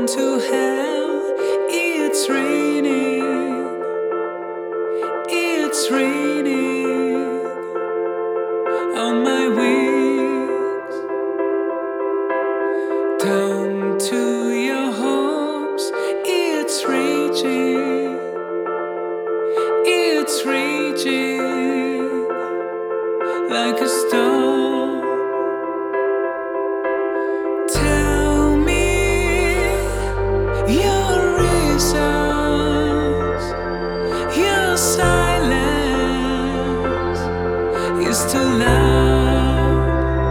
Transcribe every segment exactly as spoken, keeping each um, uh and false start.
to hell. It's raining, it's raining on my wings. Down to your hopes, it's raging, it's raging like a storm. Tell me your reasons. Your silence is too loud.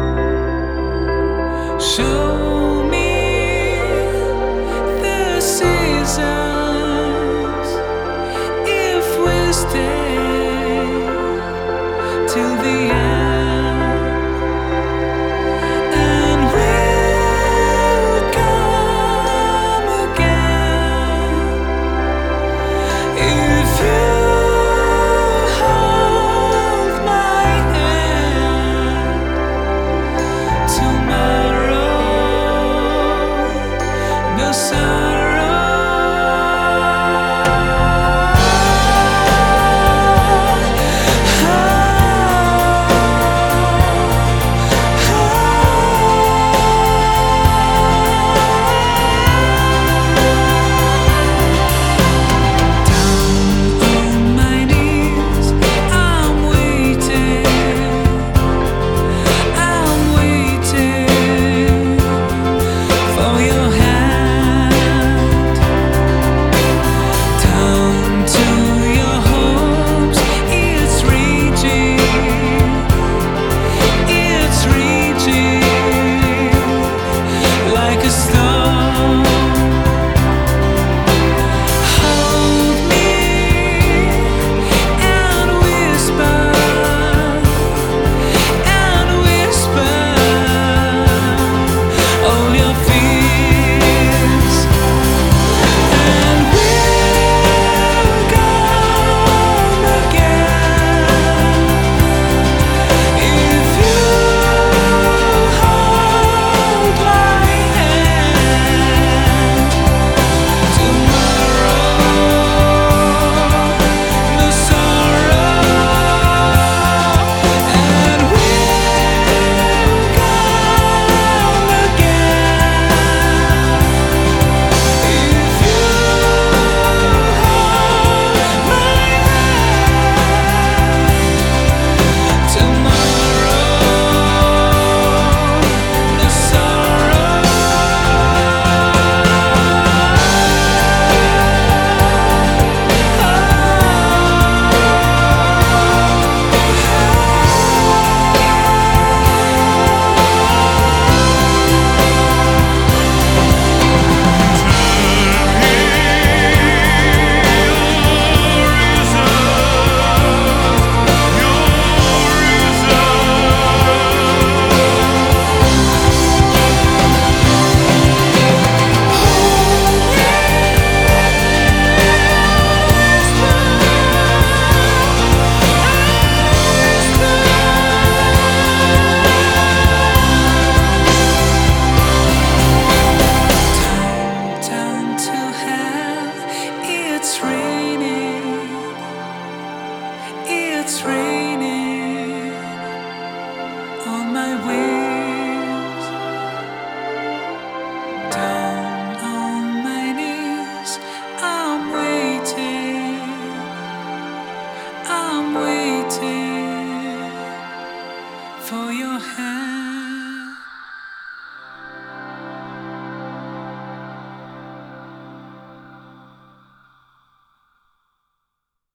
Show me the seasons if we stay till the end. And we'll come again if you hold my hand. Tomorrow, no sorrow. Like a storm.